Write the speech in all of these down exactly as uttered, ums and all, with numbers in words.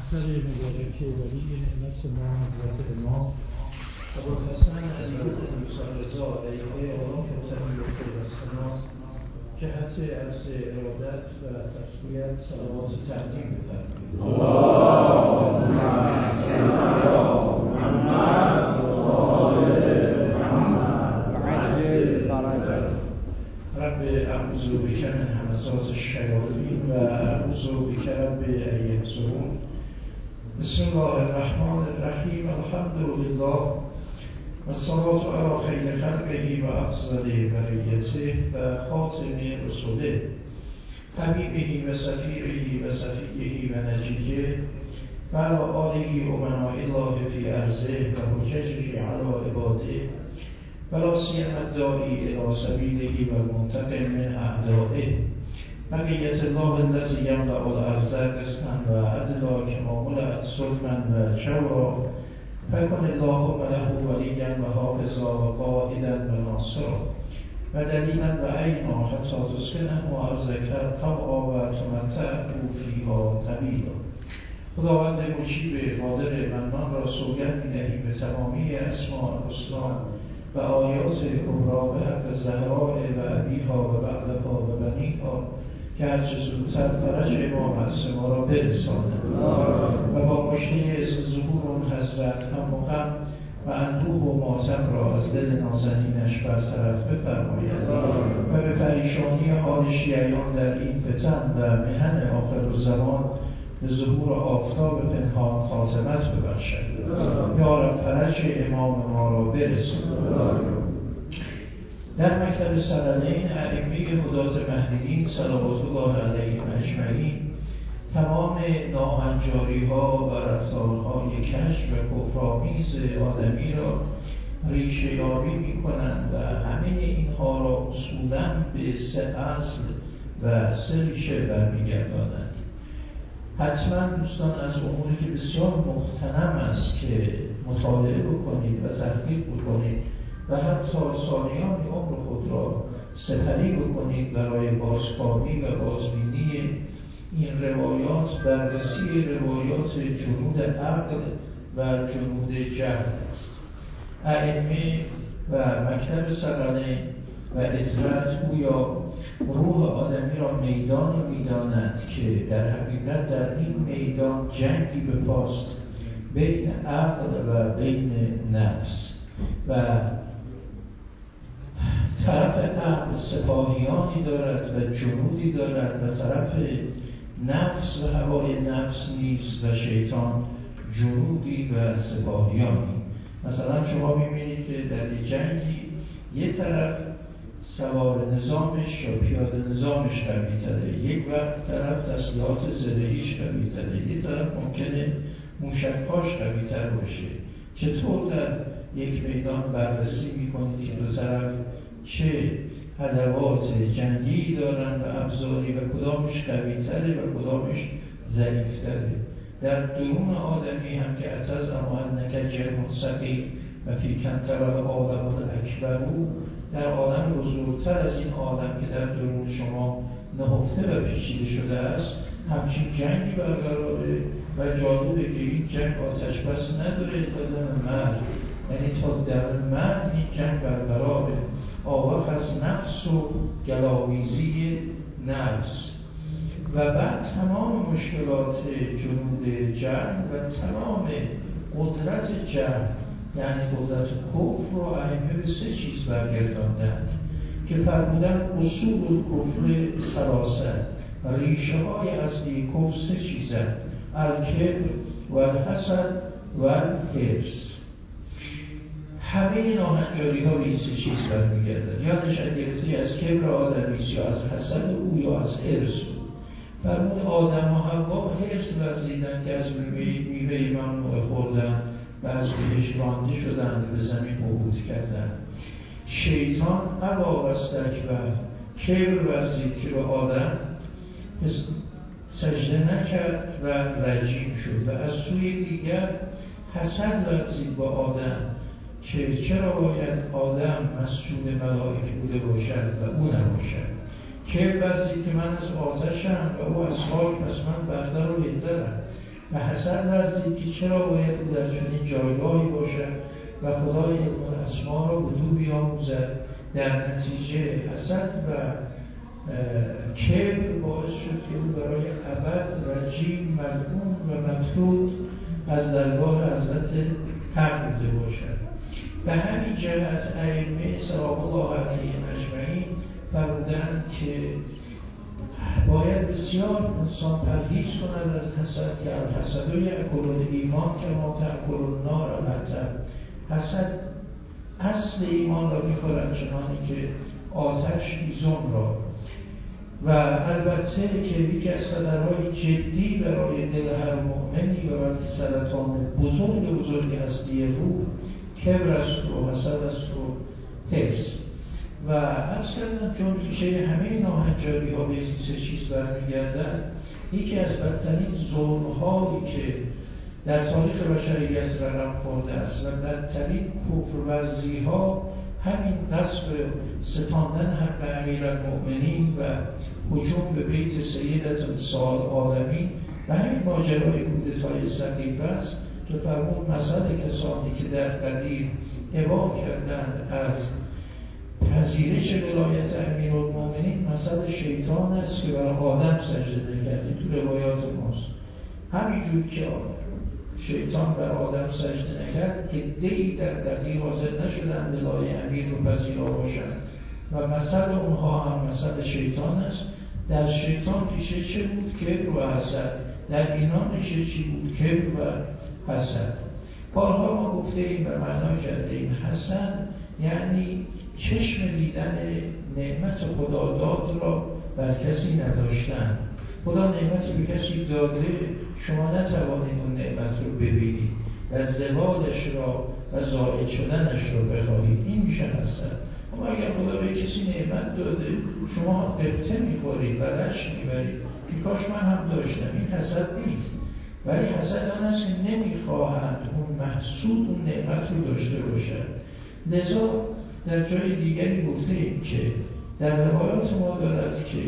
محضر مبارکه ولی نعمت ما حضرت امام ابوالحسن علی بن موسی رضا علیه آرام ختمی الثنا جهت عرض ارادت و تسلیت صلوات تقدیم بفرمایید. اللهم صل علی محمد و آل محمد و عجل فرجه. رب اعوذ بک من همزات الشیاطین و اعوذ بک رب ان یحضرون. بسم الله الرحمن الرحیم. الحمد لله و الصلاة علی خیر خلقه و افضل بریته و خاتم رسوله حبیبه و سفیره و صفیه و نجیه و علی آله امناء الله فی ارضه و حججه علی عباده و لا سیما الداعی الی سبیله و المنتقم من اعدائه. بقیت الله الذی یملأ الارض قسطا و عدلا کما ملأت ظلما و جورا فکن اللهم له ولیا و حافظا و قائدا و ناصرا و دلیلا و عینا حتی تسکنه و ارضک طوعا و تمتعه فیها طویلا. خداوند مجیب قادر منان را سوگند می‌دهیم به تمامی اسماء الحسنی و آیات کبری به حق زهراء و ابیها و بعدها و بنیها که هرچه زودتر فرج امام از ما را برساند و با مشته ظهور اون حضرت هم و غم و اندوه و ماتم را از دل نازنینش برطرف بفرماید و به پریشانی حال شیعیان در این فتن و محن آخر الزمان به ظهور آفتاب پنهان خاتمت ببخشد. یا رب فرج امام ما را برساند. در مکتب ثقلین ائمه هدات مهدیین صلوات الله علیهم اجمعین تمام ناهنجاری ها و رفتارهای کش و کفرآمیز آدمی را ریشه یابی می کنند و همه اینها را اصولاً به سه اصل و سه ریشه برمیگردانند. حتما دوستان از اموری که بسیار مغتنم است که مطالعه بکنید و تحقیق بکنید و حتی سالیان عمر خود را سپری بکنید برای بازکاوی و بازبینی این روایات، بررسی روایات جنود عقل و جنود جهل است. ائمه و مکتب ثقلین و اطرت گویا روح آدمی را میدانی می‌دانند که در حقیقت در این میدان جنگی به پاست بین عقل و بین نفس و طرف عقل سپاهیانی دارد و جنودی دارد و طرف نفس و هوای نفس نیز و شیطان جنودی و سپاهیانی. مثلا شما می‌بینید که در یک جنگی یک طرف سوار نظامش یا پیاده نظامش قوی تره، یک وقت طرف تسلیحات زرهیش قوی تره، یک طرف ممکنه موشک‌هاش قوی تر باشه. چطور در یک میدان بررسی می‌کنید که دو طرف چه ادوات جنگی دارن و ابزاری و کدامش قوی تره و کدامش ضعیف تره؟ در درون آدمی هم که اتز اما انک جرم ثقیل و فی کنتر العالم الاکبر، در عالم بزرگتر از این عالم که در درون شما نهفته و پیچیده شده است همچین جنگی برقراره و جالبه که این جنگ آتش بس نداره تا دم مرگ، یعنی تا دم مرگ این جنگ برقراره. آوخ از نفس و گلاویزی نفس و بعد تمام مشکلات جنود جهل و تمام قدرت جهل یعنی قدرت کفر رو ائمه به سه چیز برگرداندند که فرمودن اصول کفر ثلاثه، ریشه های اصلی کفر سه چیزن: الکبر و الحسد و الحرص. همه ناهنجاری ها به این سه چیز برمیگردن، یا نشأت از کبر آدمی یا از حسد او یا از حرص. فرمود آدم و حوا حرص ورزیدن که از میوه ممنوع خوردن و از بهش رانده شدن و به زمین عبور کردن. شیطان ابا و استکبر کبر ورزید که به آدم سجده نکرد و رجیم شد و از سوی دیگر حسد ورزید با آدم که چرا باید آدم مسجود ملائک بوده باشد و او نباشد. کبر ورزید که من از آتشم و او از خاک، پس من برتر و بهترم. و حسد ورزید که چرا باید او در چنین جایگاهی باشد و خدای علم الاسما را به دو بیاموزد. در نتیجه حسد و کبر باعث شد که او برای ابد رجیم، ملعون و مطرود از درگاه حضرت حق بوده باشد. به همین جهت ائمه سلام الله علیهم اجمعین فرمودند که باید بسیار انسان پرهیز کند از حسد، که الحسد یأکل الایمان کما تأکل النار الحطب. حسد اصل ایمان را می‌خورد چنانی که آتش هیزم را. و البته که یکی از خطرهای جدی برای دل هر مؤمنی و بلکه سرطان بزرگ بزرگ هستی روح کبر است و حسد است و حرص. و از کردم چون ریشه همه ناهنجاری ها به این سه چیز برمیگردن، یکی از بدترین ظلم‌هایی که در تاریخ بشریت رقم خورده است و بدترین کفرورزی ها همین نصب ستاندن حق امیرالمؤمنین و هجوم به بیت سیدت نساء العالمین و همین ماجرای کودتای سقیفه است که فرمود مثل کسانی که در قدیم ابا کردند از پذیرش ولایت امیرالمؤمنین مثل شیطان است که بر آدم سجده نکرد. تو روایات ماست همینجور که شیطان بر آدم سجده نکرد که دی در قدیر حاضر نشدن ولای امیر رو پذیرا باشند و مثل اونها هم مثل شیطان است. در شیطان ریشه چه بود؟ کبر و حسد. در اینان ریشه چی بود؟ کبر و حسد. بارها ما گفته ایم و معنا کرده ایم حسد یعنی چشم دیدن نعمت خدا داد را بر کسی نداشتن. خدا نعمتی به کسی داده، شما نتوانید اون نعمت رو ببینید و زوالش را و زائل شدنش را بخواهید. این میشه حسد. اما اگر خدا به کسی نعمت داده، شما قبطه میخورید و رشک میبرید که کاش من هم داشتم، این حسد نیست. ولی حسد آن است که نمیخواهد اون محسود اون نعمت رو داشته باشد. لذا در جای دیگری گفته ایم که در روایات ما دارد که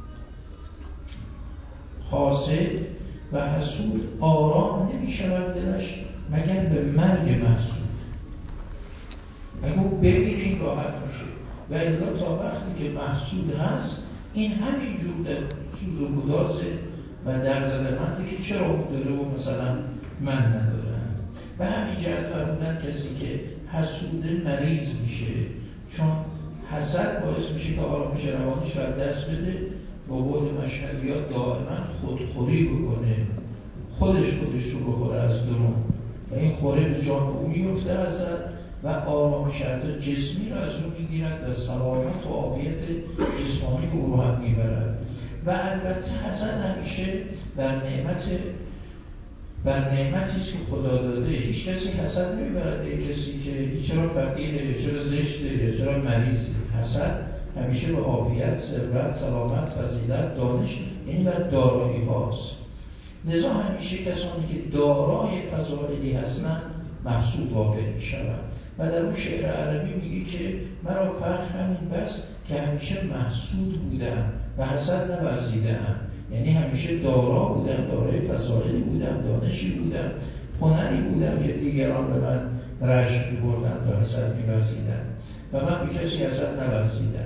حاسد و حسود آرام نمی شود دلش مگر به مرگ محسود. اگر او بمیره این راحت میشه و الا تا وقتی که محسود هست این همین جور در سوز و گدازه و درد منده که چرا اون داره و مثلا من ندارم. به همین جهت فرمودن کسی که حسوده مریض میشه، چون حسد باعث میشه که آرامش روانیش رو دست بده، با قول مشهدیات دائما خودخوری بکنه، خودش خودش رو بخوره از درون و این خوره به جان او میفته حسد و آرامش حتی جسمی رو از اون میگیرد و سلامت و عافیت جسمانی او رو هم میبرد. و البته حسد همیشه بر نعمت بر نعمتی است که خدا داده. هیچ کسی حسد نمیبرد به کسی که چرا فقیره یا چرا زشته یا چرا مریضه. حسد همیشه به عافیت، ثروت، سلامت، فضیلت، دانش، این بر دارایی هاست. لذا همیشه کسانی که دارای فضائلی هستند محسود واقع می شوند. و در اون شعر عربی میگه که مرا فخر همین بس که همیشه محسود بودم و حسد نورزیدم. یعنی همیشه دارا بودم، دارای فضائلی بودم، دانشی بودم، هنری بودم که دیگران به من رشک می‌بردند و حسد می‌ورزیدند و من به کسی حسد نورزیدم.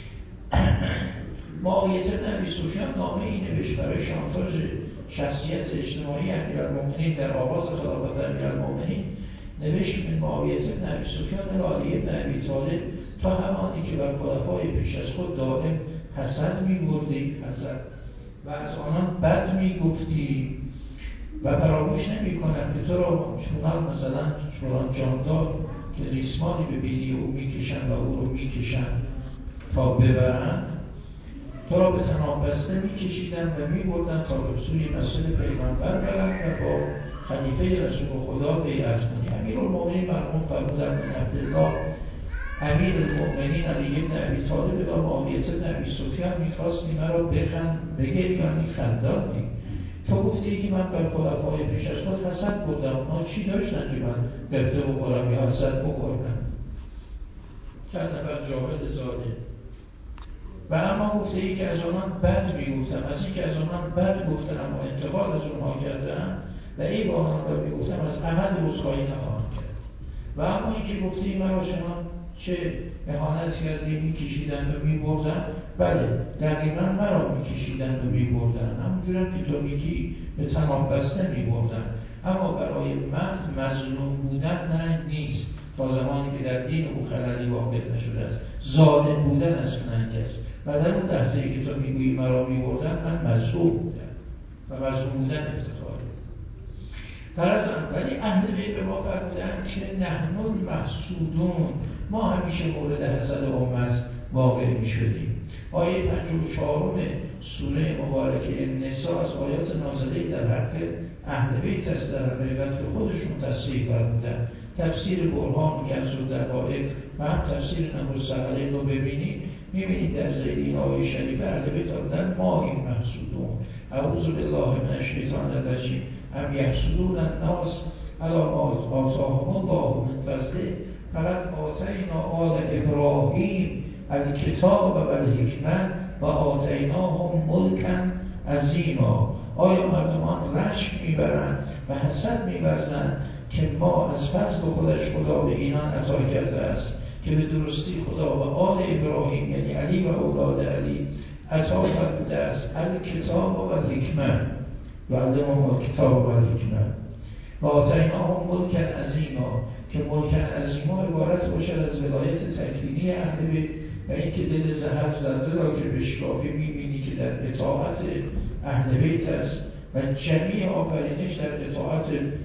معاویه بن ابی سفیان نامه ای نوشت برای شانتاژ شخصیت اجتماعی امیرالمؤمنین در آغاز خلافت امیرالمؤمنین. نوشت من معاویه بن ابی سفیان و علی بن ابی طالب تا همانی که بر خلفای پیش از خود دائم حسد می‌بردی، حسد و از آنان بد میگفتی و فراموش نمی کنم که تو را چونان مثلا چونان جاندار که ریسمانی ببینی او میکشن و او رو میکشن تا ببرند، تو را به تناب بسته میکشیدن و میبردن تا به سوی مسجد پیغمبر برند و با خلیفه رسول خدا بیعت کنی. امیرالمؤمنین مرحوم فرمودند بن عبدالله امیر المؤمنین علی بن ابی طالب و معاویه بن ابی سفیان می‌خواستی مرا بخند بگه یا می‌خنداندی. تو گفتی که من بر خلفای پیش از خود حسد بردم، اونا چی داشتن که من قبطه بخورم یا حسد بخورم؟ چند نفر جاهل ظالم. و اما گفته ای که از آنان بد میگفتم، از این که از آنان بد گفتم و انتقاد از اونها کردم و این با آنان را میگفتم از عمل عذرخواهی نخواهم کرد. و اما اینکه گفتی مرا شما چه اهانت کردی میکشیدند و میبردن، بله دقیقا مرا میکشیدند و میبردن، همونجور که تو میگی به تمام بسته میبردن، اما برای مرد مظلوم بودن نه نیست تا زمانی که در دین او خللی واقع نشده است. ظالم بودن از ننگ است و در اون لحظه ای که تو میگویی مرا میبردن من مظلوم بودم و مظلوم بودن افتخاره. فرضاً ولی اهل بیت به ما فرمودند که نحن المحسودون، ما همیشه مورد حسد امت واقع می شدیم. آیه پنجاه و چهارم سوره مبارکه نساء از آیات نازله در حق اهل بیت است، در حقیقت به خودشون تصریح فرمودند. تفسیر برهان و کنز الدقایق و هم تفسیر نمر الثقلین رو ببینید، میبینید در زیر این آیه شریف اهل بیت فرمودند ما این محسودون اعوذ بالله من الشیطان الرجیم ام یحسدون الناس علی ما آتاهم الله من فضله فقد آتینا آل ابراهیم الکتاب و الحکمة و آتیناهم ملکا عظیما. آیا مردمان رشک میبرند و حسد میورزند که ما از فضل خودش خدا به اینان عطا کرده است که به درستی خدا و آل ابراهیم یعنی علی و اولاد علی عطا فرموده است الکتاب و الحکمة و علمهم الکتاب و الحکمة و آتیناهم ملکا عظیما، که ملکا عظیما عبارت باشد از ولایت تکوینی اهل بیت و اینکه دل زهر زده را که بشکافی میبینی که در اطاعت اهل بیت است و جمیع آفرینش در اطاعت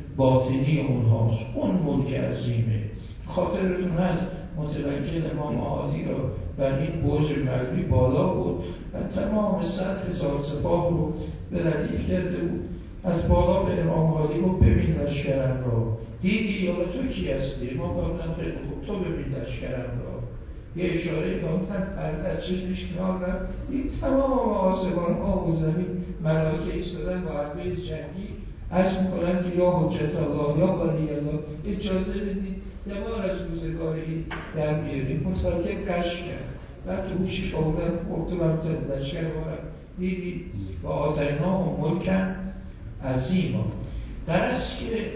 باطنی اونهاست. اون ملک عظیمه. خاطرتون هست متوکل امام عادی را بر این برج مغربی بالا بود و تمام صد هزار سپاه رو به ردیف کرده بود. از بالا به امام عادی گفت ببین لشکرم را، دیدی یا تو کی هستی؟ ما فرمودن خیلی خوب، تو ببین لشکرم را. یه اشاره فرمودن پرد چشمش کنار رفت، این تمام آسمان ها و زمین ملائکه ایستادن با حربه جنگی عرض میکنن که یا حجت الله یا ولی الله اجازه بدید یه بار از روزگار این در بیاریم. متفکر قش کرد و تو هوشش آوردن مختبم زد لشکر بارم دیدی و آتینا و ملکن عظیما. در از که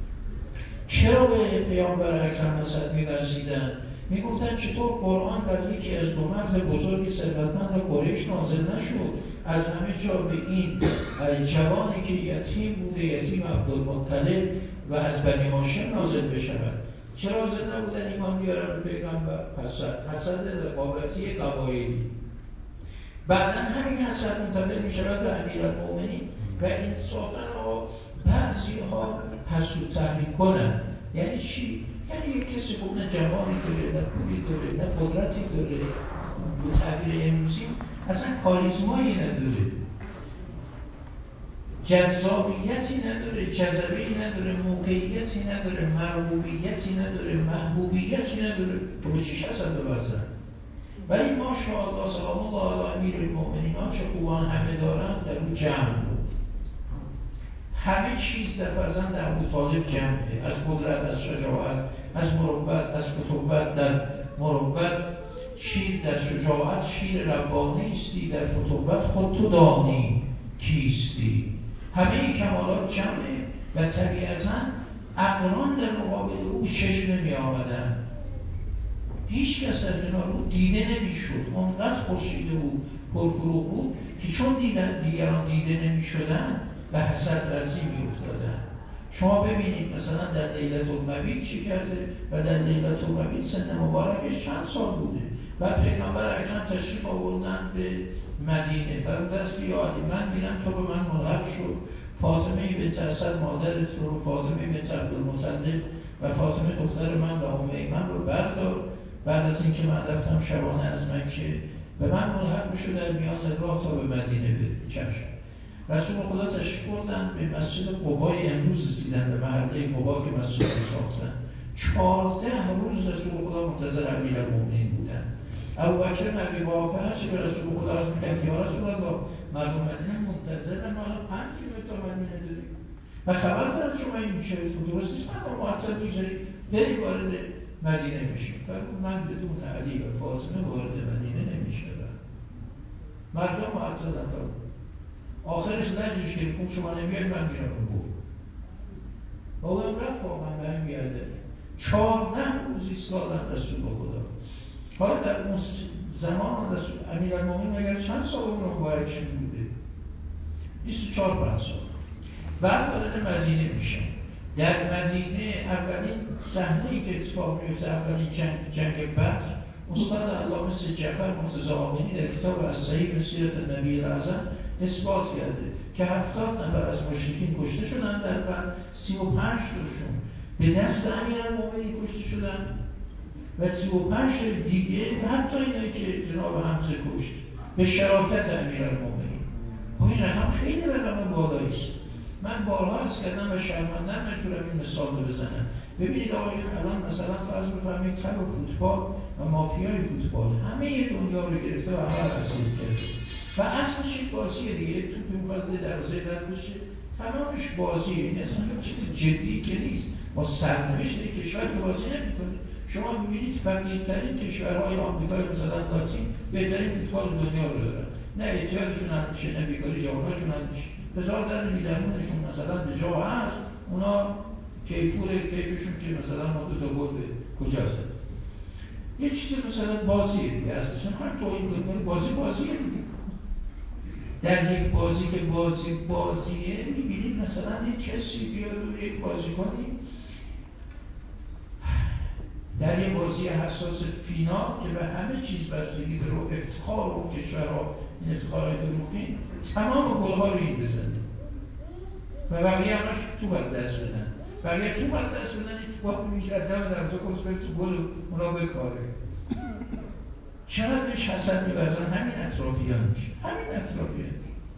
چرا به پیامبر اکرم حسد می‌ورزیدند؟ میگفتن چطور قرآن بر یکی از دو مرد بزرگی ثروتمند قریش نازل نشد، از همه جا به این جوانی که یتیم بوده، یتیم عبدالمطلب و از بنی هاشم نازل بشود؟ چرا حاضر نبودن ایمان بیارن به پیغمبر؟ حسد، حسد رقابتی قبایلی. بعدا همین حسد منتقل می شود به امیرالمومنین و انصافا ها بعضی ها حسود تحریک کنن. یعنی چی؟ یعنی یک کسی خوب نه جوانی داره، نه پولی داره، نه قدرتی داره، به تعبیر امروزی اصلا کاریزمایی نداره، جذابیتی نداره، جذبه‌ای نداره، موقعیتی نداره، مرغوبیتی نداره، محبوبیتی نداره، تو به چیش حسد ببرزن؟ ولی ماشاءالله سلام الله علی امیرالمومنین چه خوبان همه دارن در اون جمع بود. همه چیز در فرزند ابوطالب جمعه، از قدرت، از شجاعت، از مروت، از فتوت. در مروت شیر، در شجاعت شیر ربانی استی، در فتوت خود تو دانی کیستی. همه کمالات جمعه و طبیعتا اقران در مقابل او چشم نمی آمدن. هیچ کس در کنار او دیده نمی شد. اونقدر خورشید او پرفروغ بود که چون دیدن دیگران دیده نمی شدن و حسد ورزی می افتادن. شما ببینید مثلا در لیلة المبیت چی کرده و در لیلة المبیت سن مبارکش چند سال بوده و پیغمبر اکرم تشریف آوردن به مدینه. فرموده است که یا علی من میرم تو به من ملحق شد، فاطمه بنت اسد مادرت رو، فاطمه بنت عبدالمطلب و فاطمه دختر من و ام ایمن رو بردار. بعد از اینکه من رفتم شبانه از مکه به من ملحق بشو در میان راه تا به مدینه بریم. چشم. رسول خدا تشریف بردن به مسجد قبای امروز رسیدن، به محله قبا که مسجد رو ساختن. چهارده روز رسول خدا منتظر امیرالمومنین بودن. ابوبکر بن ابی قحافه هرچی به رسول خدا عرض می‌کرد یا رسول الله مردم مدینه منتظرن، ما الان پنج کیلومتر تا مدینه داریم و خبر دارن شما این میشه درست نیست، من معطل می‌ذارید بریم وارد مدینه میشیم. فرمود من بدون علی و فاطمه وارد مدینه نمیشم. مردم معطل نکنن. آخرش لجش که خوب شما نمیاد من میرم بود. بابا هم رفت واقعا به هم بیاده چهارده روز ایستادن رسول خدا. حالا در اون زمان رسول امیرالمومنین اگر چند سال اون مبارکشون بوده؟ بیست و چهار پنج سال. بعد وارد مدینه میشن. در مدینه اولین صحنه‌ای که اتفاق میفته، اولین جنگ جنگ بدر، استاد علامه سید جعفر مرتضی آمینی در کتاب از صحیح سیرت النبی الاعظم اثبات کرده که هفتاد نفر از مشرکین کشته شدن، در بعد سی و پنج تاشون به دست امیرالمومنین کشته شدن و سی و پنج دیگه حتی اینایی که جناب حمزه کشت به شراکت امیرالمومنین. خب این رقم خیلی رقم بالایی است. من بارها عرض کردم و شرمنده‌ام مجبورم این مثال رو بزنم. ببینید آقایون، الان مثلا فرض بفرمایید خلق فوتبال و مافیای فوتبال همه دنیا رو گرفته و همه اسیر کرده و اصلش یک بازیه دیگه. یک توپ می‌خواد دروازه رد بشه، تمامش بازیه. این اصلا یک چیز جدی که نیست. با سرنوشت کشور که بازی نمی‌کنه. شما می‌بینید فقیرترین کشورهای آمریکای مثلا لاتین بهترین فوتبال دنیا رو دارن. نه احتیاجشون هم میشه، نه بیکاری جواناشون هم میشه. بذار در میدرمونشون مثلا به جا هست، اونا کیفور کیفشون که مثلا ما دو تا گل به کجا زد. یه چیزی مثلا بازیه دیگه، اصلا هم تو این بازی بازیه دیگه. در یک بازی که بازی بازیه میبینید مثلا یک کسی بیاد و یک بازی کنی در یه بازی حساس فینال که به همه چیز بستگی داره و افتخار و کشورها این افتخارهای دروغین تمام گل‌ها رو این بزنه و بقیه همش تو باید دست بدن، بقیه تو باید دست بدن. این تو باید میشه ادام در تو کس بری تو گل اونا بکاره. چقدر بهش حسد می‌ورزن همین اطرافیان میشه، همین اطرافیان.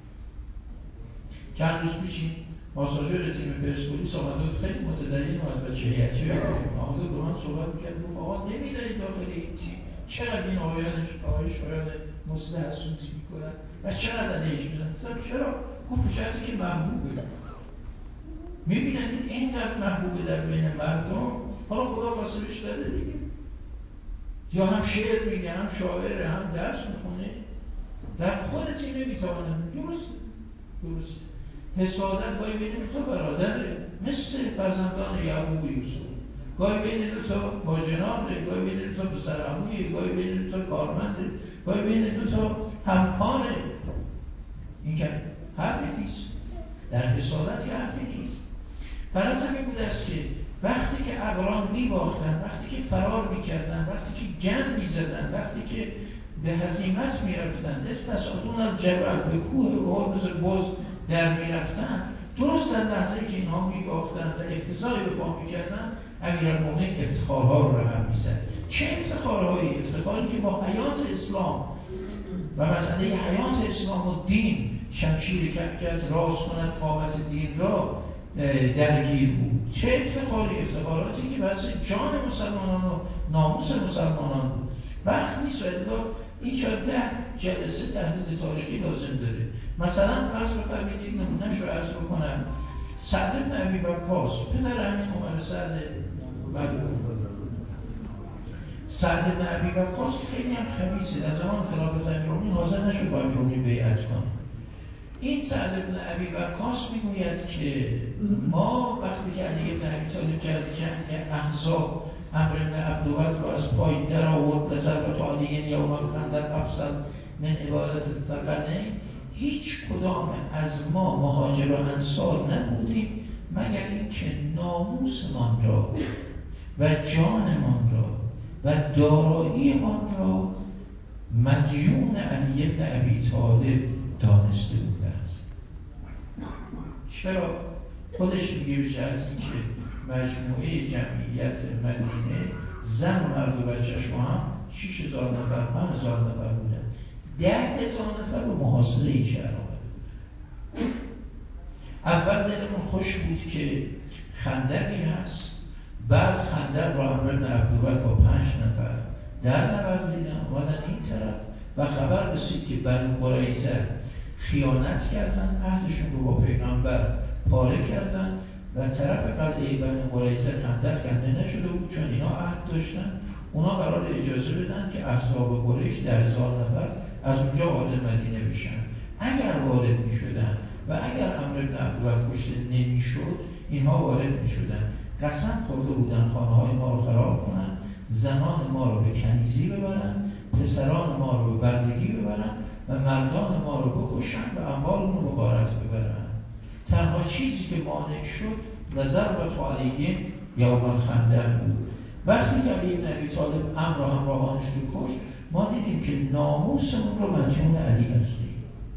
چند روز پیشی ماساژور تیم پرسپولیس آمده بود، خیلی متدین و از بچه هیئتی آمده بود با من صحبت می‌کرد، گفت آقا نمی‌دونید داخل این تیم چقدر این آقایانش آقای شایان مصلح سوزی می‌کنن و چقدر علیهش می‌زنن. گفتم چرا؟ گفت شاید که محبوبه. می‌بینید اینقدر محبوبه در بین مردم، حالا خدا قاسمش داده دیگه. یا هم شعر میگه، هم شاعره، هم درس می‌خونه. در خود تیم نمی‌تونه. درست درست حسادت گاهی بین دو تا برادره، مثل فرزندان یعقوب و یوسف. گاهی بین دو تا باجناقه، گاهی بین دو تا پسرعمویه، گاهی بین دو تا کارمنده، گاهی بین دو تا همکاره. این که حرفی نیست. در حسادت که حرفی نیست. برای همین بود است که وقتی که اقران می‌باختن، وقتی که فرار می‌کردن، وقتی که گند می‌زدن، وقتی که به هزیمت می‌رفتن، استسعدون الجبل، به کوه احد باز در می‌رفتن، درست در لحظه‌ای که اینها می‌باختن و افتضاحی به پا می‌کردن، امیرالمومنین افتخارها رو رقم می‌زد. چه افتخارهایی؟ افتخاری که با حیات اسلام و مسئله حیات اسلام و دین شمشیر کرد راست کند قامت دین را درگیر بود. چه افتخاری؟ افتخاراتی که بحث جان مسلمانان و ناموس مسلمانان بود. وقت نیست و الا این شاید ده جلسه تحلیل تاریخی لازم داره. مثلا فرض بفرمایید یک نمونه‌اش رو عرض بکنم. سعد بن ابی وقاص پدر همین عمر سعد سعد بن ابی وقاص خیلی هم خبیثه. در زمان خلافت امیرالمومنین حاضر نشد با امیرالمومنین بیعت کنه. این سعد بن ابی وقاص میگوید که ما وقتی که علی بن ابی طالب جنگ جنگ احزاب امر بن عبدالود رو از پای در آورد لضربت علیین یوم الخندق افضل من عبادت الثقلین، هیچ کدام از ما مهاجر و انصار نبودیم مگر اینکه ناموسمان را و جانمان را و داراییمان را مدیون علی بن ابی طالب دانسته بوده است. چرا؟ خودش میگه بشه از این که مجموعه جمعیت مدینه زن و مرد و بچه‌ش با هم شش هزار نفر پنج هزار نفر بودن. ده هزار نفر رو محاصره این شهر آمده. اول دلمون خوش بود که خندقی هست، بعد خندق رو امر بن عبدالود با پنج نفر در نوردیدن اومدن این طرف و خبر رسید که بنو قریظه خیانت کردن، عهدشون رو با پیغمبر پاره کردن و طرف قلعه بنو قریظه خندق کنده نشده بود چون اینا عهد داشتن. اونا قرار اجازه بدن که احزاب قریش در هزار نفر از اونجا وارد مدینه بشن. اگر وارد می شدن و اگر امر بن عبدالود کشته نمی شد اینها وارد می شدن. قسم خورده بودن خانه های ما رو خراب کنن، زنان ما رو به کنیزی ببرن، پسران ما رو به بردگی ببرن و مردان ما رو بکشن و اموالمون رو به غارت ببرن. تنها چیزی که مانع شد ضربت علیهم یوم الخندق بود. وقتی که علی بن ابی طالب امر و همراهانش رو کشت، ما دیدیم که ناموسمون رو مدیون علی هستیم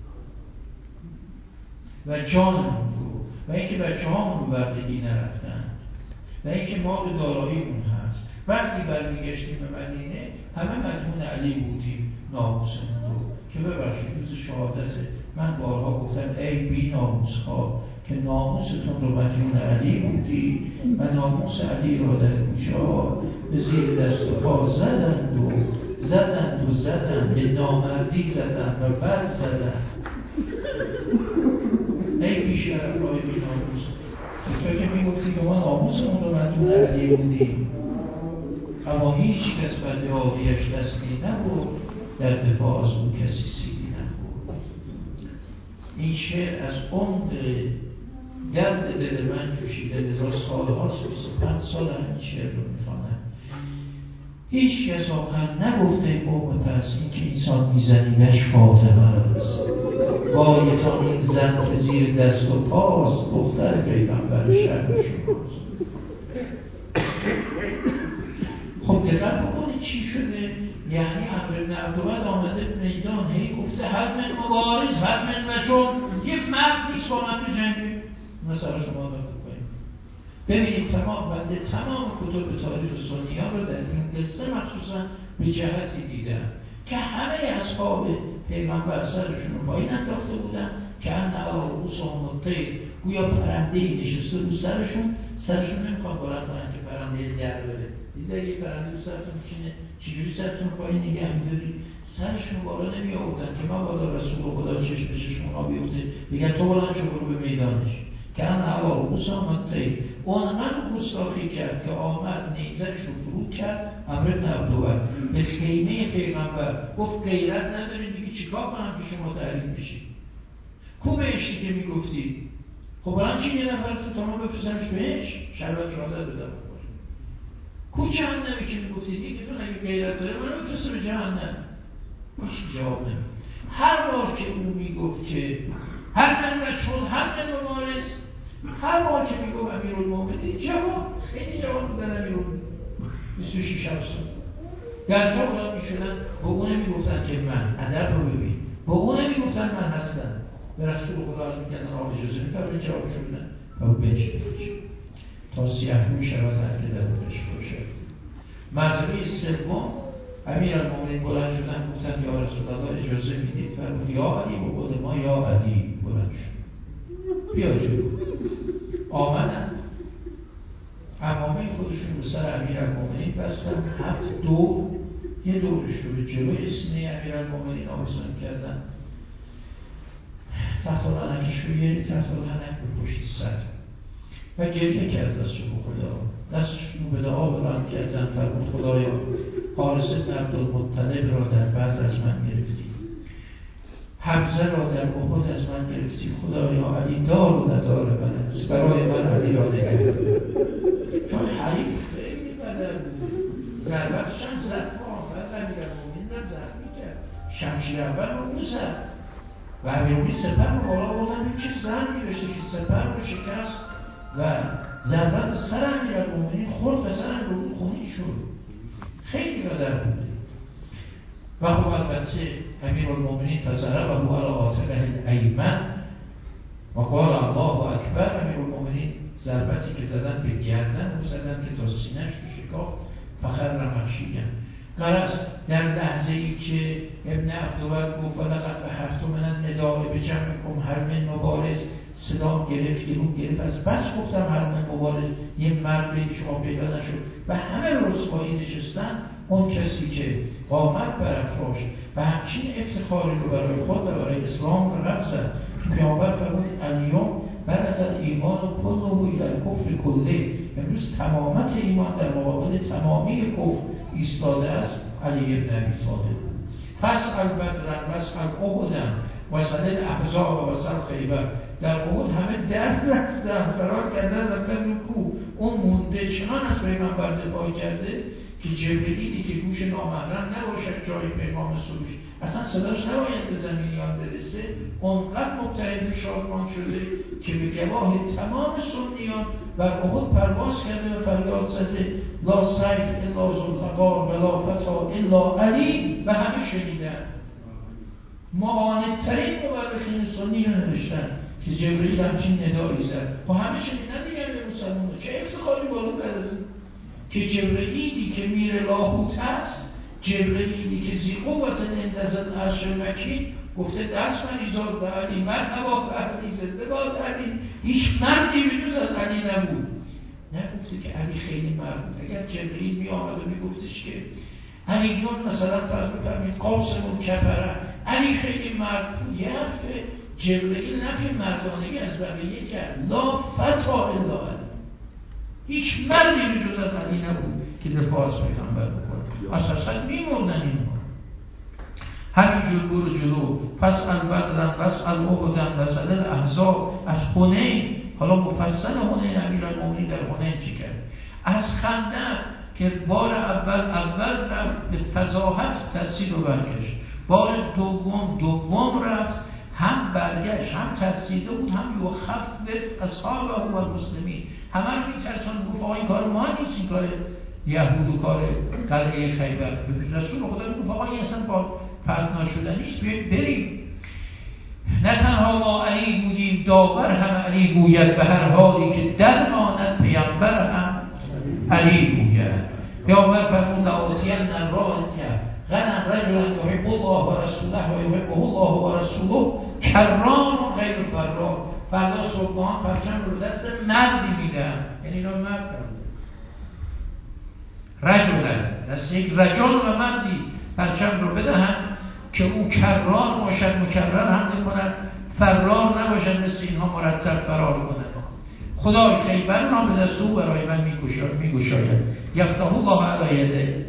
و جانمون رو، و اینکه بچه هامون رو بردگی نرفتن و اینکه مال داراییمون هست. وقتی برمیگشتیم به مدینه همه مدیون علی بودیم ناموسمون رو. که ببخشید روز شهادته من بارها گفتم ای بی ناموس ها که ناموستون رو مدیون علی بودی و ناموس علی را در کوچه ها به زیر دست و پا زدند و زدند و زدند، به نامردی زدند و بد زدند. ای بی شرف های بی ناموس، تو که میگفتی که ما ناموسمون رو مدیون علی بودیم اما هیچ کس بد عالیش دستی نبود، در دفاع از اون کسی سیدی نخورد. این شعر از عمق درد دل من جوشیده، لذا سالهاست بیست و پنج سال همین شعر رو میخوانم. هیچ کس آخر نگفته قوم پس این که انسان میزنیدش فاطمه است، وایتان این زن که زیر دست و پاست دختر پیغمبر شهر شماست. خب دقت بکنید چی شده. یعنی عمرو بن عبدالود آمده به میدان، هی گفته هر من مبارز هر من نشون، یه مرد نیست با من به جنگی. مثلا شما بکنید ببینید تمام بنده تمام کتب تاریخ سنی ها رو در این قصه مخصوصا به جهتی دیدم که همه اصحاب پیغمبر سرشون رو پایین انداخته بودن که ان علی رؤوسهم الطیر، گویا پرنده‌ای نشسته رو سرشون، سرشون نمیخواد بلند کنن که پرنده در بره. دیده یه پرنده رو سرتون میشینه چجوری سرتون پایین نگه میداری؟ سرشون بالا نمی آوردن که ما بالا رسول خدا چشم به چشم اونا بیفته بگن تو بلند شو برو به میدانش. که ان علی رؤوسهم الطیر، اونقدر گستاخی کرد که آمد نیزش رو فرود کرد عمرو بن عبدالود به خیمه پیغمبر، گفت غیرت ندارید دیگه چیکار کنم که شما تحریم بشید؟ کو بهشتی که میگفتید؟ خب الان چی یه نفر تو تمام بفرستمش بهش شربت شهادت بدم بخوره. کو جهنمی که میگفتید یکی تو اگه غیرت داره منو بفرسته به جهنم؟ هیچ جواب نمید. هر بار که او میگفت که هر من رجل هر من مبارز، هر بار که میگفت امیرالمومنین جواب خیلی جواب بودن امیرالمومنین بیست و شش سال در جا بلند میشدن، با اون نمیگفتن که من ادب رو ببین، با اون نمیگفتن من هستم، به رسول خدا از میکردن آقا اجازه میکردن جواب شدن و او بنچه بنچه تا سیاه روی شود هر که در بودش باشد. مرتبه سوم امیرالمومنین بلند شدن گفتن یا رسول الله اجازه میدید؟ فرمود یا علی، و قول ما یا علی بلند شد بیا جلو. آمدن امامه خودشون به سر امیرالمومنین بستن، هفت دور، یه دورش رو به جلوی سینه امیرالمومنین آویزان کردن، تحت العنکش رو یه تحت العنک به پشت سر و گریه کرد رسول خدا، دستشون رو به دعا بلند کردن. فرمود خدایا حارث بن عبدالمطلب را در بدر از من گرفتی، حمزه را در احد از من گرفتی، خدایا علی دار و ندار من است، برای من علی را نگه. چون حریف خیلی بدر بود، ضربتش هم زد ما بعد امیرالمومنین هم زخمی کرد، شمشیر اول رو اون زد و امیرالمومنین سپر رو بالا بردن چه ضربی داشته که سپر رو شکست و ضربت به سر امیرالمومنین خورد و سر امیرالمومنین خونین شد. خیلی بدر بود. و خب البته امیرالمومنین فزره و هو علی عاتقه الایمن و قال الله اکبر. امیرالمومنین ضربتی که زدن به گردن رو زدن که تا سینه‌اش رو شکافت، فخر مخشیًا. غرض در لحظه ای که ابن عبدالود گفت ولقد بحرت من النداء بجمعکم هل من مبارز، صدام گرفت گلوم گرفت، از بس گفتم هل من مبارز، یه مرد بین شما پیدا نشد و همه رسوایی نشستن. اون کسی که قامت برافراشت و همچین افتخاری رو برای خود و برای اسلام رقم زد که پیامبر فرمود الیوم برز الایمان کله الی الکفر کله، امروز تمامت ایمان در مقابل تمامی کفر ایستاده است. علی بن ابی طالب پس البدرن پس الاحدن وصل الاحزاب و وصل خیبر، در احد همه در رفتن فرار کردن رفتن رو کو، اون مونده بوده چنان از پیغمبر دفاع کرده که جبرئیلی که گوش نامحرم نباشد جای پیغام سروش، اصلا صداش نباید به زمینیان برسه، اونقدر مبتهج شادمان شده که به گواه تمام سنیان بر احد پرواز کرده و فریاد زده لا سیف الا ذوالفقار و لا فتا الا علی و همه شنیدن. معاندترین مورخین سنی رو نوشتن که جبرئیل همچین ندایی زد. خب همه شنیدن دیگه به مسلمان چه افتخاری بالاتر از این که جبرئیلی که میر لاهوت هست، جبرئیلی که ذی قوة عند ذی العرش مکین گفته دست مریزاد به علی، مرحبا به علی، زنده باد علی، هیچ مردی به جز از علی نبود. نگفته که علی خیلی مرد بود. اگر جبرئیل می آمد و می گفتش که علی جون مثلا فرض بفرمایید قاسم کفره، علی خیلی مرد بود، یه حرف جبرئیل نفی مردانگی از بقیه کرد. لا فتا الا علی، هیچ مردی به جز از علی نبود که دفاع از پیغمبر بکنه. اساسا میمردن اینها. همینجور برو جلو، پس البدرن پس الاحدن وسل الاحزاب، از حنین، حالا مفصل حنین امیرالمومنین در حنین چی کرد؟ از خندق که بار اول اول رفت به فضاحت ترسید و برگشت، بار دوم دوم رفت هم برگشت هم ترسیده بود، هم یخفف اصحابه و المسلمین، همه رو میترسان. گفت آقا این کار ما نیست، این کار یهود و کار قلعه خیبر. رسول خدا میگفت آقا این اصلا با پرتنا شدن نیست، بیایید بریم. نه تنها ما علی بودیم، داور هم علی گوید، به هر حالی که در ماند پیامبر هم علی گوید. پیامبر فرمود لآتین الراء غنا رجلا یحب الله و رسوله و یحبه الله و رسوله کرام غیر فرار. فردا صبحان پرچم رو دست مردی میدم، یعنی اینا مرد رجلا، دست یک رجل و مردی پرچم رو بدهن که او کرار باشد، مکرر حمله کند، فرار نباشد، مثل اینها مرتب فرار کند. خدای خیبر را به دست او برای من میگشاید. یفتح الله علی یده.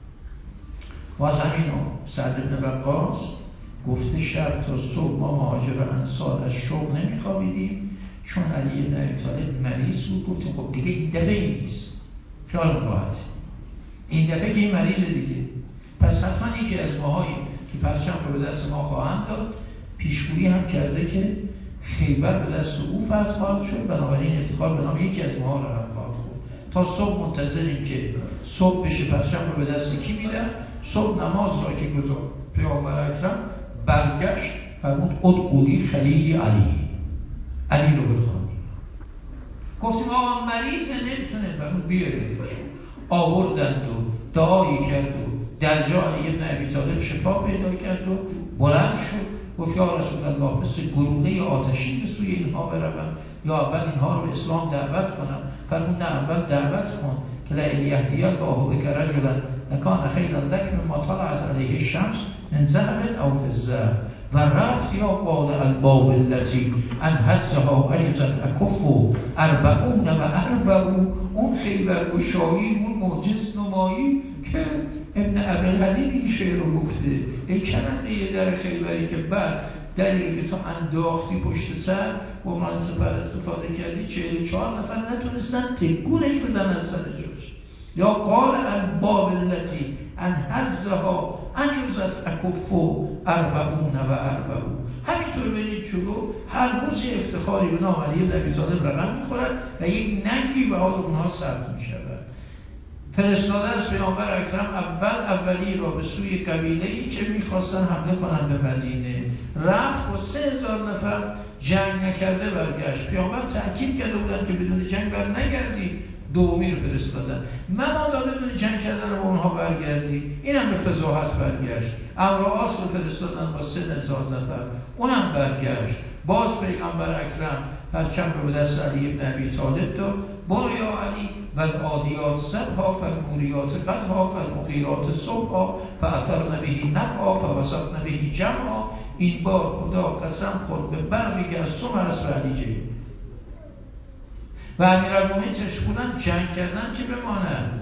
و از همین سعد بن وقاص گفته شب تا صبح ما مهاجر و انصار از شوق نمیخوابیدیم، چون علی بن ابی طالب مریض بود. گفتیم خب دیگه این دفعه این نیست، خیال راحت، این دفعه که این مریض دیگه، پس حتما یکی از ماهایی که پرچم رو به دست ما خواهند داد. پیشگویی هم کرده که خیبر به دست او فتح خواهد شد، بنابراین افتخار به نام یکی از ماها رو هم خواهد بود. تا صبح منتظریم که صبح بشه پرچم رو به دست کی میدن. صبح نماز را که گذار پیامبر اکرم برگشت فرمود ادعولی خلیلی علی، علی رو بخوانی. گفتیم آقا مریضه نمیتونه، فرمود بیاریدش. آوردند و دعایی کرد و در جا علی بن ابی طالب شفا پیدا کرد و بلند شد. گفت یا رسول الله مثل گلوله آتشین به سوی اینها بروم یا اول اینها رو به اسلام دعوت کنم؟ فرمود نه، اول دعوت کن که لئن یهدی الله بک رجلا لکان خیرا لک مما طلعت علیه الشمس من ذهب او فضه. و رفت یا قال الباب التي ان حسها اجزت اکف اربعون و اربعون، اون خیبر گشایی، اون معجز نمایی که ابن ابوالحدید این شعر رو گفته. ای کننده یه در خیبری که بعد دلیل که تو انداختی پشت سر و عنوان سپر استفاده کردی، چهل چهار نفر نتونستن تکونش بدن از سر جاش. یا قال الباب التي ان حزها انجزت اکف اربعون و اربعون. همینطور برید جلو، هر روز افتخاری به نام علی بن ابی طالب رقم میخورد و یک ننگی به حال اونها ثبت میشود. فرستاده از پیامبر اکرم اول اولی را به سوی قبیله‌ای که میخواستن حمله کنند به مدینه. رفت و سه هزار نفر جنگ نکرده برگشت. پیامبر تأکید کرده بودن که بدون جنگ بر نگردید. دومی رو فرستادن، مبادا بدون جنگ کردن رو با اونها برگردی. اینم به فضاحت برگشت. امرآس رو فرستادن با سه هزار نفر، اونم برگشت. باز پیامبر اکرم پرچم رو به دست علی بن ابی طالب داد. برو یا علی و العادیات صبحا فالموریات قدحا فالمغیرات صبحا فاثرن به نفعا فوسطن به جمعا. این بار خدا قسم خورد به برقی که از تو مرس به علی جیب و امیرالمومنین چشکونن جنگ کردن که بمانند.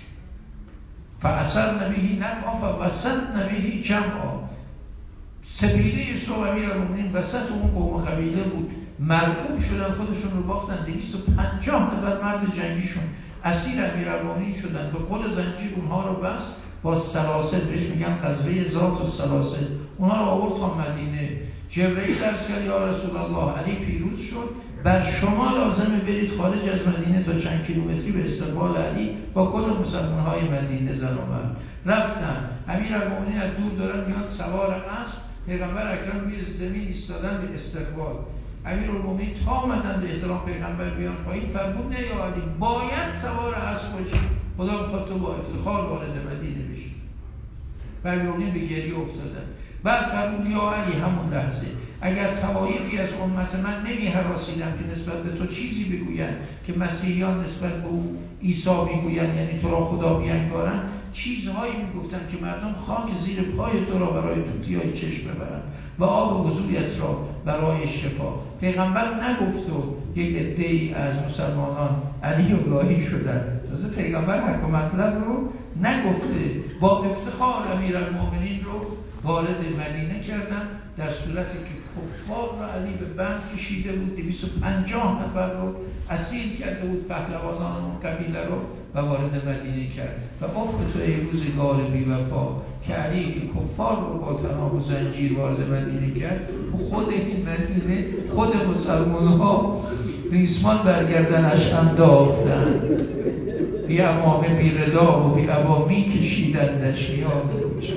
فاثرن به نفعا فوسطن به جمعا. سپیده صبح امیرالمومنین وسط اون قوم قبیله بود، مرعوب شدن، خودشون رو باختن. دویست و پنجاه نفر مرد جنگیشون اسیر امیرالمومنین شدن، به قل زنجیر اونها رو بست، با سلاسل، بهش میگن غزوه ذات السلاسل، اونها رو آورد تا مدینه. جبرئیل درس کرد یا رسول الله علی پیروز شد، بر شما لازمه برید خارج از مدینه تا چند کیلومتری به استقبال علی با کل مسلمان‌های مدینه زن و مرد. رفتن، امیرالمومنین از دور دارن میاد سوار اسب، پیغمبر اکرم روی زمین ایستادن به استقبال. امیرالمومنین تا آمدن به احترام پیغمبر بیان پایین، فرمود نه یا علی باید سوار اسب باشی، خدا میخواد تو با افتخار وارد مدینه بشی. و امیرالمومنین به گریه افتادن. بعد فرمود یا علی همون لحظه اگر طوایفی از امت من نمی هراسیدم که نسبت به تو چیزی بگویند که مسیحیان نسبت به او عیسی میگویند، یعنی تو را خدا میانگارند، چیزهایی میگفتن که مردم خاک زیر پای تو را برای توتیای چشم ببرند و آب وضویت را برای شفا. پیغمبر نگفت و یک عده‌ای از مسلمانان علی و گاهی شدن. تازه پیغمبر حق مطلب رو نگفته، با افتخار امیرالمومنین رو وارد مدینه کردن، در صورتی که کفار رو علی به بند کشیده بود، دویست و پنجاه نفر رو اسیر کرده بود، پهلوانان اون قبیله رو، و وارد مدینه کرد. و افت تو ای روزگار بی وفا که علی که کفار رو با طناب و زنجیر وارد مدینه کرد، خود این مدینه خود مسلمان ها ریسمان برگردنش انداختن، بی امامه بی ردا و بی عوامی کشیدندش میاد.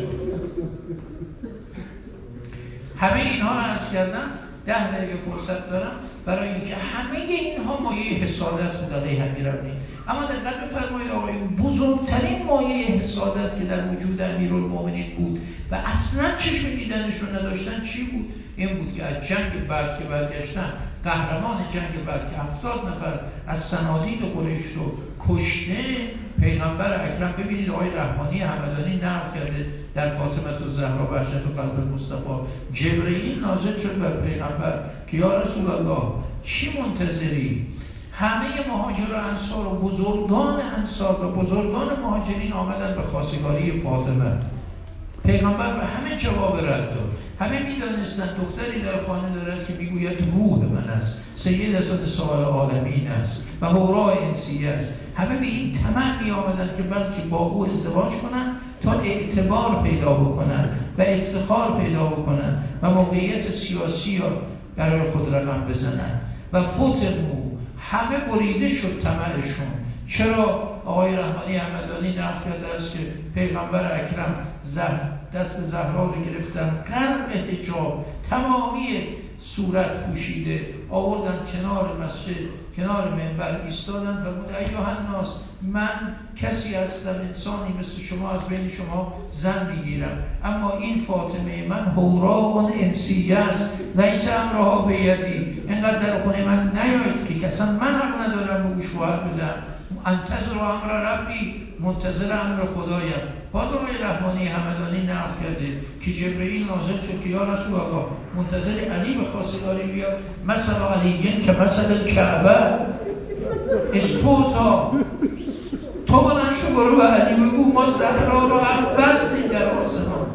همه اینها رو عرض کردم، ده دقیقه فرصت دارم برای اینکه همه اینها مایه حسادت بود علیه امیرالمومنین. اما دقت بفرمایید آقایون، بزرگترین مایه حسادت که در وجود امیرالمومنین بود و اصلا چشم دیدنش رو نداشتن چی بود؟ این بود که از جنگ بعد که برگشتن، قهرمان جنگ بعد که هفتاد نفر از صنادید قریش رو کشته، پیغمبر اکرم، ببینید آقای رحمانی همدانی نقل کرده در فاطمه الزهرا بهجت قلب المصطفی، جبرئیل نازل شد بر پیغمبر که یا رسول الله چی منتظری؟ همه مهاجر و انصار و بزرگان انصار و بزرگان مهاجرین آمدن به خواستگاری فاطمه. پیغمبر به همه جواب رد داد. همه میدانستند دختری در خانه دارد که میگوید روح من است، سیدة نساء العالمین است و حورای انسیه است. همه به این طمع می آمدند که بلکه با او ازدواج کنند تا اعتبار پیدا بکنند و افتخار پیدا بکنند و موقعیت سیاسی را برای خود رقم بزنند. و فتنو، همه بریده شد طمعشون. چرا؟ آقای رحمانی همدانی نقل کرده است که پیغمبر اکرم دست زهرا رو گرفتن، غرق حجاب، تمامی صورت پوشیده، آوردن کنار مسجد، کنار منبر ایستادن و بود ایها الناس، من کسی هستم، انسانی مثل شما، از بین شما زن میگیرم، اما این فاطمه من حورا انسیه است، لیس امرها بیدی، اینقدر در خونه من نیایید که اصلا من حق ندارم به او شوهر بدم، انتظر امر ربی، منتظر امر خدایم. باز آقای رحمانی همدانی نقل کرده که جبرئیل نازل شد که یا رسول الله منتظر علی به خواستگاری بیاد، مثلا علیین که مثلا کعبه اسپوتا، تو بلند شو برو به علی بگو ما زهرا رو هم بستیم در آسمان،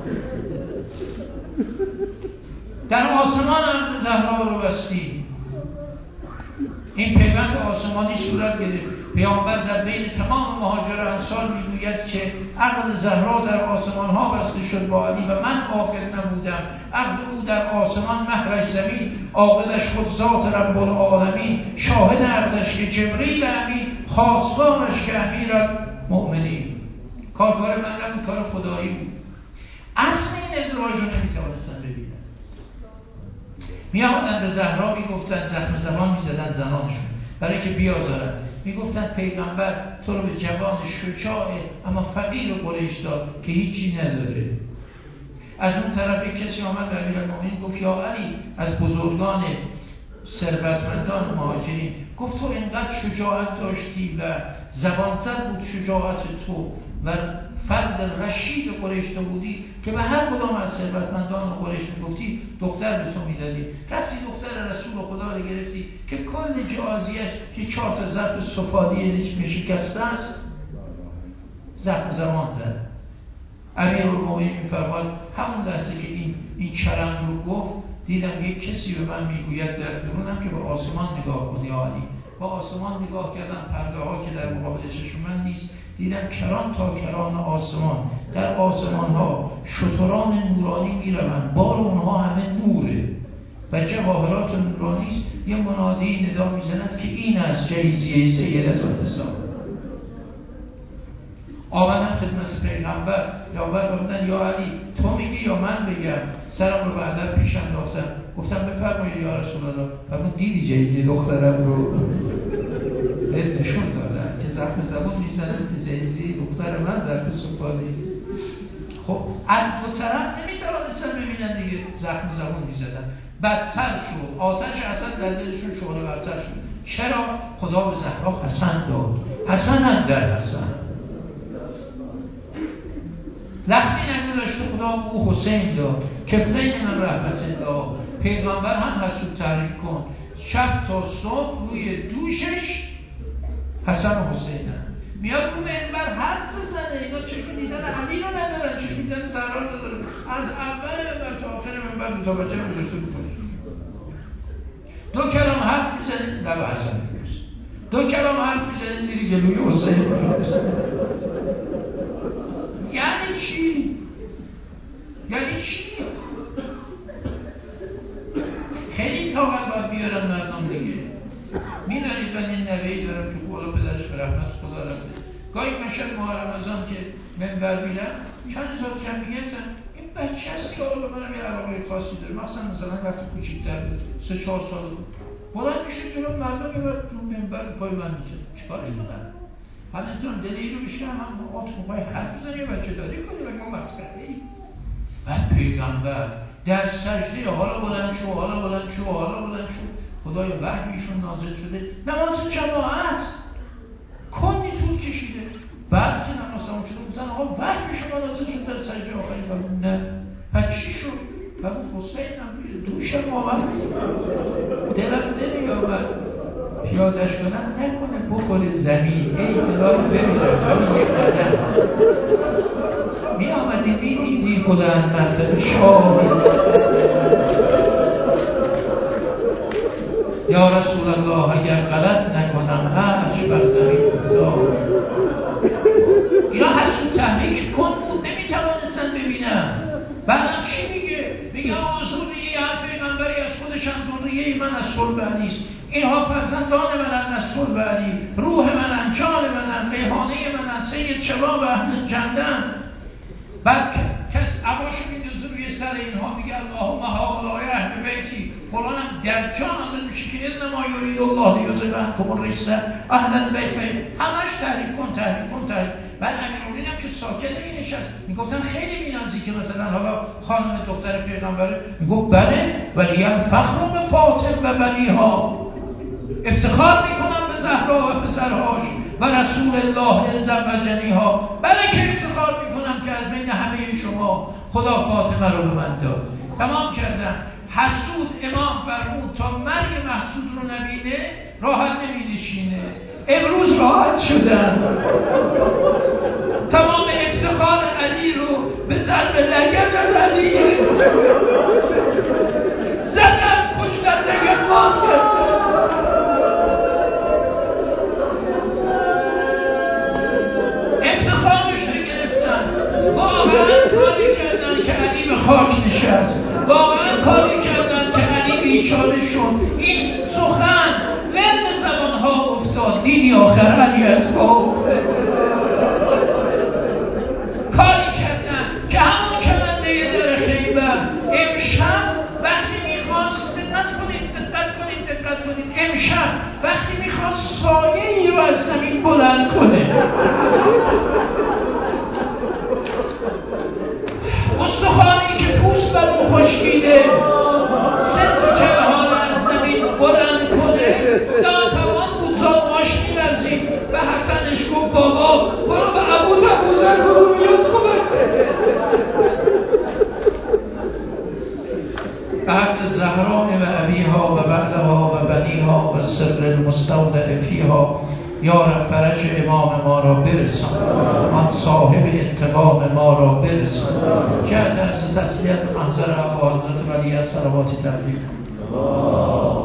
در آسمان هم زهرا رو بستیم. این پیوند آسمانی صورت گرفت. پیامبر در بین تمام مهاجر انصار میگوید که عقد زهرا در آسمان ها بسته شد با علی و من عاقل نبودم، عقد او در آسمان مهرش زمین، عاقلش خود ذات رب العالمین، شاهد عقدش که جبرئیل امین، خواستگارش که امیرالمومنین. کارکار من نبود، کار خدایی بود. اصل این ازدواج رو نمیتوانستن ببینن. می آمدن به زهرا میگفتن، زخم زبان میزدن زنانشون برای که بیازارن، میگفتن پیغمبر تو رو به جوان شجاع اما فقیر قریش داد که هیچی نداره. از اون طرف کسی آمد به امیرالمومنین گفت یا علی، از بزرگان ثروتمندان مهاجرین، گفت تو اینقدر شجاعت داشتی و زبان زد بود شجاعت تو و فرد رشید قریش تو بودی که به هر کدام از ثروتمندان قریش میگفتی دختر به تو میدادی، رفتی دختر رسول خدا رو گرفتی که کل جوازیش که چهار تا ظرف سفالی نیش شکسته است، زخم زمان زد. امیرالمومنین میفرماد همون لحظه که این این چرند رو گفت، دیدم یک کسی به من میگوید در درونم که به آسمان نگاه کنی علی. با آسمان نگاه کردم، پرده ها که در مقابل چشم من نیست، دیدم کران تا کران آسمان، در آسمان ها شتران نورانی میروند، بار اونها همه نوره و جواهرات نورانی است. یه منادی ندا میزند که این از جیزیه سیدت‌النساء. آمدم خدمت پیغمبر، پیغمبر گفتن یا علی تو میگی یا من بگم؟ سرم رو بعدا پیش انداختم، گفتم بفرمایید یا رسول الله. فرمود دیدی جیزی دخترم رو؟ بهت نشون دادن که زخم زبون میزنن که جیزی دختر من زخم سفالی است. خب از دو طرف نمیتوانستن ببینن دیگه، زخم زبون میزدن. بدتر شد، آتش حسن در دلشون شعله برتر شد. چرا؟ خدا به زهرا حسن داد، حسن در حسن. لختی نگذاشت خدا به او حسین داد، کفلین من رحمت الله. پیغمبر هم حسود تحریک کن، شب تا صبح روی دوشش حسن و حسین هم میاد رو منبر حرف بزنه. اینا چشم دیدن علی رو ندارن، چشم دیدن زهرا رو ندارن. از اول منبر تا آخر منبر دو تا بچه رو گذاشته بکنه، دو کلام حرف میزنه لب حسن میبوسه، دو کلام حرف میزنه زیر گلوی حسین میبوسه. یعنی چی؟ یعنی چی؟ خیلی طاقت باید بیارن مردم دیگه. میدانید من این نوهی دارم که بالا پدرش به رحمت خدا رفته. گاهی مشهد ماه رمضان که منبر میرم چند هزار جمعیتم، این بچه هست که حالا منم یه علاقه خاصی داره، مثلا مثلا وقتی کوچیک‌تر بود سه چهار سال بود بلند میشه جلو مردم میبرد تو منبر پای من میشه. چیکارش کنم؟ همینطور دلی رو بشم هم آت موقعی حرف بزنی و بچه داری کنی و ما مسکره ای. بعد پیغمبر در سجده حالا بلند شو، حالا بلند شو، حالا بلند شو. خدای وحیشون نازل شده، نماز جماعت کنی طول کشیده. بعد که نماز تمام شده بودن آقا وحی شما نازل شده در سجده آخری. فرمود نه. پس چی شد؟ فرمود حسین هم روی دوشم آمد، دلم نمی‌آمد پیادش کنم نکنه بخوره زمین، ای دلار بمیرم همین یک قدم. می آمدی می دیدی خودن مرتب شاه. یا رسول الله اگر غلط نکنم عرش بر زمین افتاد. اینا حسود تحریک کن بود، نمیتوانستن ببینم. بعدم چی میگه؟ میگه آقا ذریه هر پیغمبری از خودشان، ذریه من از صلب علیست. اینها فرزندان منن از صلب علی، روح منن، جان منن، ریحانه منن، سید شباب اهل جنتن. بعد کس عباشو میدوزه روی سر اینها میگه اللهم هؤلاء اهل بیتی. فلانم در جان نازل میشه که انما یرید الله لیذهب عنکم الرجس اهل البیت. همش تحریک کن تحریک کن تحریک. بعد امیرالمومنین هم که ساکت نمی‌نشست، میگفتن خیلی مینازی که مثلا حالا خانم دختر پیغمبره، میگفت بله ولی الفخر به فاطمه و بنیها، افتخار میکنم به زهرا و پسرهاش و رسول الله عز و جلیها. بله که افتخار میکنم که از بین همه شما خدا فاطمه رو به من داد. تمام کردم. حسود امام فرمود تا مرگ محسود رو نبینه راحت نمی‌نشینه. امروز راحت شدن. تمام افتخار علی رو به ضرب لگد از علی زدن، کشتن، لگد باز کردن. افتخارش رو گرفتن. واقعا کاری کردن که علی به خاک نشست. واقعا کاری کردن که علی بیچاره شد. این سخن ورد زبانها افتاد. دینی آخر علی از با کاری کردن که همون کننده در خیبر امشب وقتی میخواست، دقت کنید دقت کنید دقت کنید امشب وقتی میخواست سایه‌ای رو از زمین بلند کنه، استخوانی که پوست بر اون خشکیده سنت که حال از زمین بلند کنه ناتوان بود، زانواش می‌لرزید. به حسنش گفت بابا برو به ابو تبوزر برو بیاد کمک عهد زهراء و ابیها و بعلها و بنیها و سر المستودع فیها. یا رب فرج امام ما را برسان، آن صاحب انتقام ما را برسان که از عرض تسلیت و محضر حضرت ولی از صلوات تبلیغ.